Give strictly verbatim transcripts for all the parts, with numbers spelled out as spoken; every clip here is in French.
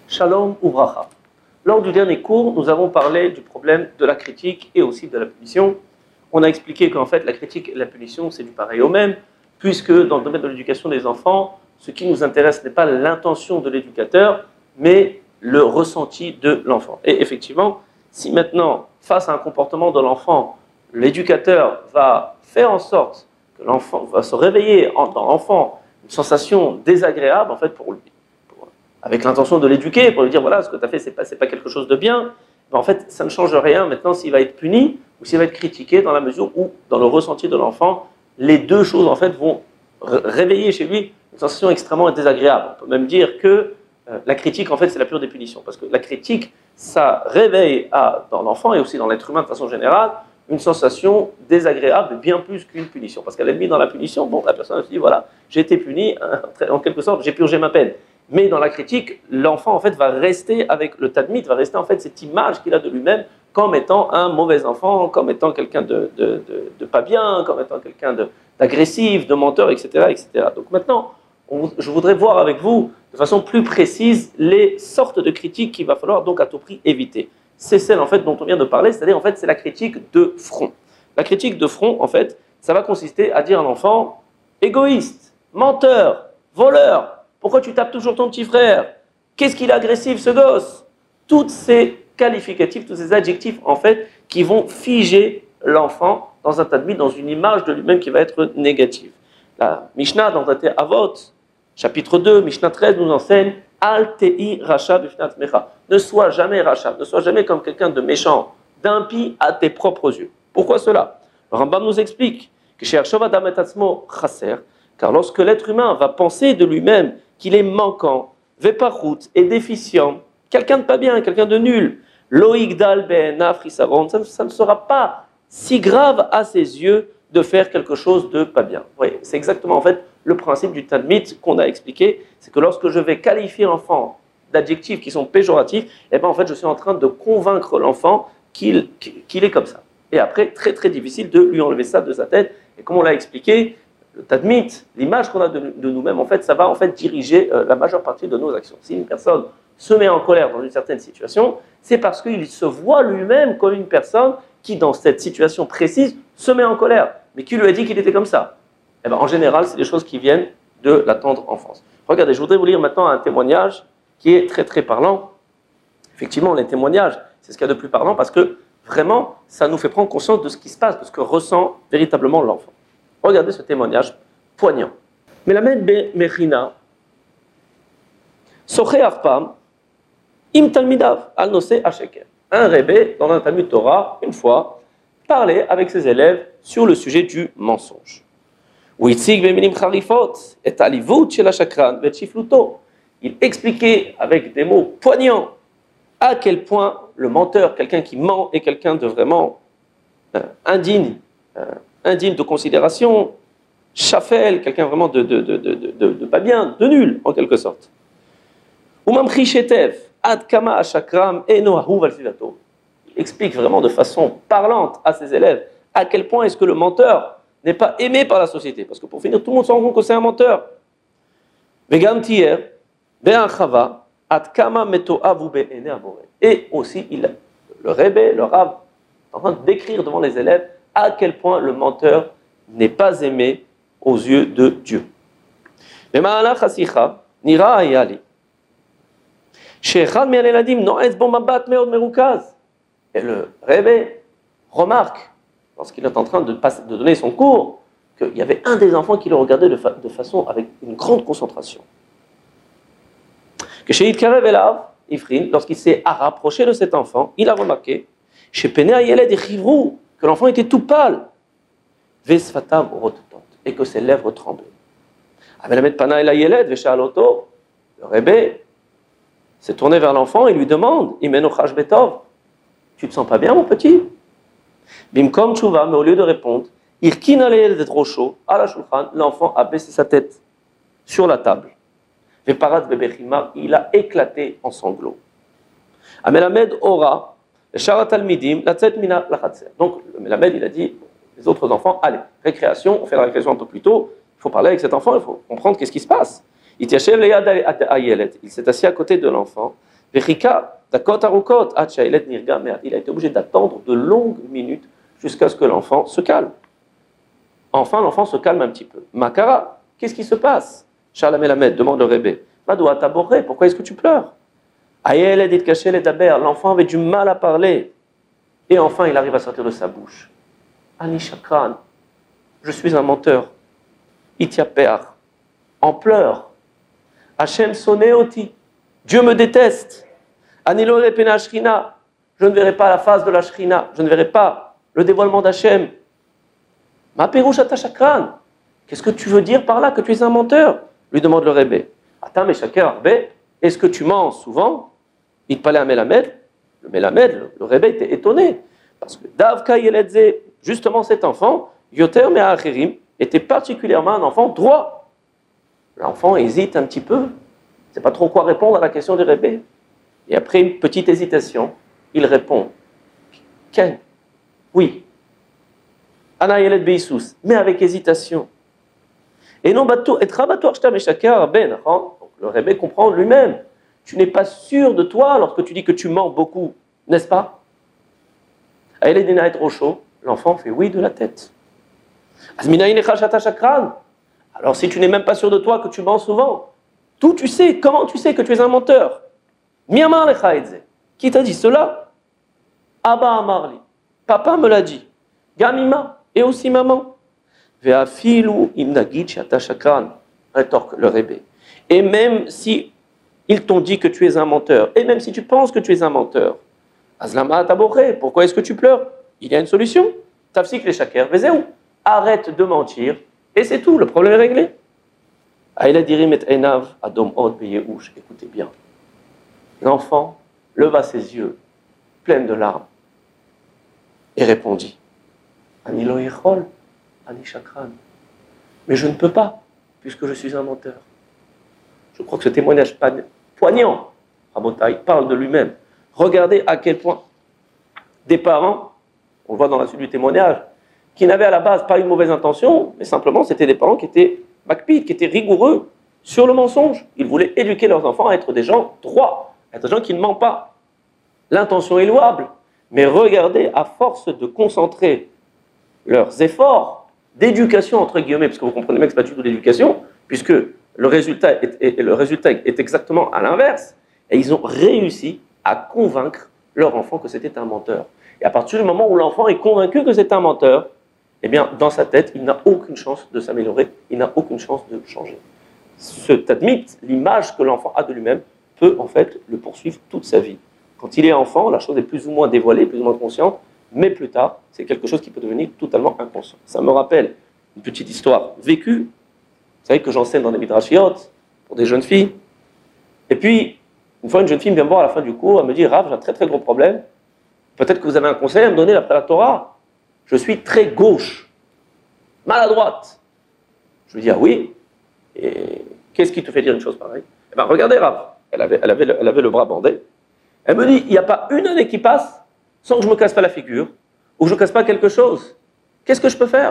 Shalom Uvracha. Lors du dernier cours, nous avons parlé du problème de la critique et aussi de la punition. On a expliqué qu'en fait, la critique et la punition, c'est du pareil au même, puisque dans le domaine de l'éducation des enfants, ce qui nous intéresse n'est pas l'intention de l'éducateur, mais le ressenti de l'enfant. Et effectivement, si maintenant, face à un comportement de l'enfant, l'éducateur va faire en sorte que l'enfant va se réveiller dans l'enfant une sensation désagréable, en fait, pour lui, pour, avec l'intention de l'éduquer, pour lui dire, voilà, ce que tu as fait, ce n'est pas, c'est pas quelque chose de bien, ben, en fait, ça ne change rien maintenant s'il va être puni ou s'il va être critiqué, dans la mesure où, dans le ressenti de l'enfant, les deux choses, en fait, vont réveiller chez lui une sensation extrêmement désagréable. On peut même dire que euh, la critique, en fait, c'est la pure des punitions, parce que la critique, ça réveille à, dans l'enfant et aussi dans l'être humain de façon générale, une sensation désagréable bien plus qu'une punition. Parce qu'à la limite, dans la punition, bon, la personne se dit, voilà, j'ai été puni, en quelque sorte, j'ai purgé ma peine. Mais dans la critique, l'enfant, en fait, va rester avec le tadmit, va rester, en fait, cette image qu'il a de lui-même comme étant un mauvais enfant, comme étant quelqu'un de, de, de, de pas bien, comme étant quelqu'un de, d'agressif, de menteur, et cetera, et cetera. Donc maintenant, on, je voudrais voir avec vous, de façon plus précise, les sortes de critiques qu'il va falloir donc à tout prix éviter. C'est celle en fait dont on vient de parler, c'est-à-dire en fait c'est la critique de front. La critique de front, en fait, ça va consister à dire à l'enfant égoïste, menteur, voleur, pourquoi tu tapes toujours ton petit frère? Qu'est-ce qu'il est agressif ce gosse? Toutes ces qualificatifs, tous ces adjectifs en fait qui vont figer l'enfant dans un tadmit, dans une image de lui-même qui va être négative. La Mishnah dans le Avot, chapitre deux, Mishnah treize nous enseigne Al tei racha b'fnat mecha. Ne sois jamais racha, ne sois jamais comme quelqu'un de méchant, d'impie à tes propres yeux. Pourquoi cela? Le Rambam nous explique que chez Arshov Adam et Tatzmo chaser, car lorsque l'être humain va penser de lui-même qu'il est manquant, veparut et déficient, quelqu'un de pas bien, quelqu'un de nul, loigdal be'enav chisaron, ça ne sera pas si grave à ses yeux de faire quelque chose de pas bien. Oui, c'est exactement en fait le principe du tadmit qu'on a expliqué, c'est que lorsque je vais qualifier l'enfant d'adjectifs qui sont péjoratifs, eh ben en fait je suis en train de convaincre l'enfant qu'il, qu'il est comme ça. Et après, très très difficile de lui enlever ça de sa tête. Et comme on l'a expliqué, le tadmit, l'image qu'on a de, de nous-mêmes, en fait, ça va en fait diriger euh, la majeure partie de nos actions. Si une personne se met en colère dans une certaine situation, c'est parce qu'il se voit lui-même comme une personne qui, dans cette situation précise, se met en colère. Mais qui lui a dit qu'il était comme ça? Eh ben, en général, c'est des choses qui viennent de la tendre enfance. Regardez, je voudrais vous lire maintenant un témoignage qui est très très parlant. Effectivement, les témoignages, c'est ce qu'il y a de plus parlant parce que vraiment, ça nous fait prendre conscience de ce qui se passe, de ce que ressent véritablement l'enfant. Regardez ce témoignage poignant. Melamed be Mechina, Soché Arpam, Im Talmidav, Al Nose Hasheker. Un rébé dans un Talmud Torah, une fois, parlait avec ses élèves sur le sujet du mensonge. Il expliquait avec des mots poignants à quel point le menteur, quelqu'un qui ment, est quelqu'un de vraiment euh, indigne, euh, indigne de considération, chafel, quelqu'un vraiment de, de, de, de, de, de pas bien, de nul en quelque sorte. Il explique vraiment de façon parlante à ses élèves à quel point est-ce que le menteur n'est pas aimé par la société. Parce que pour finir, tout le monde se rend compte que c'est un menteur. Et aussi, il, le Rebbe, le Rav, est en train de décrire devant les élèves à quel point le menteur n'est pas aimé aux yeux de Dieu. Et le Rebbe remarque, lorsqu'il est en train de, passer, de donner son cours, qu'il y avait un des enfants qui le regardait de, fa- de façon avec une grande concentration. Que chez Yitkarev Elav, Ifrin, lorsqu'il s'est rapproché de cet enfant, il a remarqué chez Penei Yeled Echivru, que l'enfant était tout pâle, Vesfatav Rototot, et que ses lèvres tremblaient. Avelamet Pana Ela Yeled Veshaloto, le Rebbe s'est tourné vers l'enfant et lui demande Imeno Chash Betov, tu te sens pas bien, mon petit? Bimkom Tchouva, mais au lieu de répondre, Irkin Aleel de trop chaud, à la Shulchan, l'enfant a baissé sa tête sur la table. Veparat Bebechima, il a éclaté en sanglots. Amelamed Ora, Sharat Almidim, Latzet Mina Lachatser. Donc, le Melamed, il a dit, les autres enfants, allez, récréation, on fait la récréation un peu plus tôt, il faut parler avec cet enfant, il faut comprendre qu'est-ce qui se passe. Il s'est assis à côté de l'enfant. Vechika, dakot arukot, ad sha'ilet nirga me'at. Il a été obligé d'attendre de longues minutes jusqu'à ce que l'enfant se calme. Enfin, l'enfant se calme un petit peu. Makara, qu'est-ce qui se passe? Shalom Elamed demande le Rebbe. Madoua taboré, pourquoi est-ce que tu pleures? Ayel edit kashel et daber, l'enfant avait du mal à parler. Et enfin, il arrive à sortir de sa bouche. Ani shakran, je suis un menteur. Itiaper, en pleurs. Hachem sonéoti, Dieu me déteste. Anilo lepena shrina, je ne verrai pas la face de la shrina, je ne verrai pas le dévoilement d'Hachem. Ma perouche ata shakran, qu'est-ce que tu veux dire par là que tu es un menteur? Lui demande le Rebbe. Attends, mais shaker arbe, est-ce que tu mens souvent? Il parlait à Melamed. Le Melamed, le, le Rebbe était étonné. Parce que Davka Yeledze, justement cet enfant, Yoter Me'acherim, était particulièrement un enfant droit. L'enfant hésite un petit peu. Il ne sait pas trop quoi répondre à la question du Rebbe. Et après une petite hésitation, il répond Ken, oui. Ana Yeled Beisous, mais avec hésitation. Et non, et Trabatou Arshta Meshakar Ben, le Rebbe comprend lui-même. Tu n'es pas sûr de toi lorsque tu dis que tu mens beaucoup, n'est-ce pas? Ayeledina et Rocho, l'enfant fait oui de la tête. Alors si tu n'es même pas sûr de toi, que tu mens souvent, tout tu sais, comment tu sais que tu es un menteur? Qui t'a dit cela? Abba Amarli, papa me l'a dit. Gamima, et aussi maman. Ve'afilu imnagid shata shakran, rétorque le Rebbe. Et même si ils t'ont dit que tu es un menteur, et même si tu penses que tu es un menteur, Azlama taboré, pourquoi est-ce que tu pleures? Il y a une solution. Tafsik les shaker, vezeu. Arrête de mentir, et c'est tout, le problème est réglé. Aïla dirim et enav adom od beyeush, écoutez bien. L'enfant leva ses yeux, pleins de larmes, et répondit, Ani lo yechol, ani shakran. Mais je ne peux pas, puisque je suis un menteur. Je crois que ce témoignage poignant, Rabotai, parle de lui-même. Regardez à quel point des parents, on le voit dans la suite du témoignage, qui n'avaient à la base pas une mauvaise intention, mais simplement c'était des parents qui étaient makpid, qui étaient rigoureux sur le mensonge. Ils voulaient éduquer leurs enfants à être des gens droits, à être des gens qui ne mentent pas. L'intention est louable, mais regardez, à force de concentrer leurs efforts d'éducation, entre guillemets, parce que vous comprenez bien que ce n'est pas du tout d'éducation, puisque le résultat est, est, le résultat est exactement à l'inverse, et ils ont réussi à convaincre leur enfant que c'était un menteur. Et à partir du moment où l'enfant est convaincu que c'est un menteur, eh bien, dans sa tête, il n'a aucune chance de s'améliorer, il n'a aucune chance de changer. Ce tadmit, l'image que l'enfant a de lui-même, peut en fait le poursuivre toute sa vie. Quand il est enfant, la chose est plus ou moins dévoilée, plus ou moins consciente, mais plus tard, c'est quelque chose qui peut devenir totalement inconscient. Ça me rappelle une petite histoire vécue. Vous savez que j'enseigne dans des midrashiyot pour des jeunes filles. Et puis, une fois, une jeune fille me vient me voir à la fin du cours, elle me dit « Rav, j'ai un très très gros problème. Peut-être que vous avez un conseil à me donner d'après la Torah. Je suis très gauche, maladroite. » Je lui dis « Ah oui? Et qu'est-ce qui te fait dire une chose pareille ?» Eh bien, regardez Rav, elle avait, elle, avait le, elle avait le bras bandé. Elle me dit « Il n'y a pas une année qui passe sans que je ne me casse pas la figure, ou que je ne casse pas quelque chose. Qu'est-ce que je peux faire ?»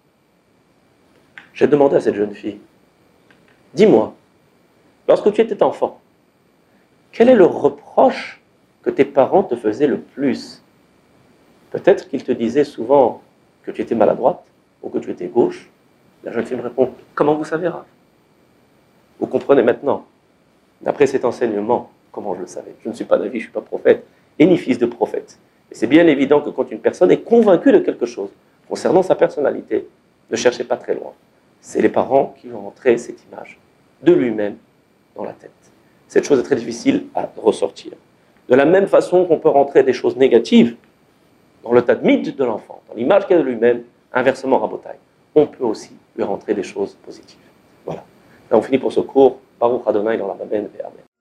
J'ai demandé à cette jeune fille, « Dis-moi, lorsque tu étais enfant, quel est le reproche que tes parents te faisaient le plus? Peut-être qu'ils te disaient souvent que tu étais maladroite ou que tu étais gauche. » La jeune fille me répond, « Comment vous savez, Rav ?» Vous comprenez maintenant, d'après cet enseignement, comment je le savais. Je ne suis pas David, je ne suis pas prophète, et ni fils de prophète. Et c'est bien évident que quand une personne est convaincue de quelque chose, concernant sa personnalité, ne cherchez pas très loin. C'est les parents qui ont entré cette image de lui-même dans la tête. Cette chose est très difficile à ressortir. De la même façon qu'on peut rentrer des choses négatives dans le tadmid de l'enfant, dans l'image qu'il a de lui-même, inversement Rabotai, on peut aussi lui rentrer des choses positives. Voilà. Là, on finit pour ce cours. Baruch Adonai dans la Baben et Amen.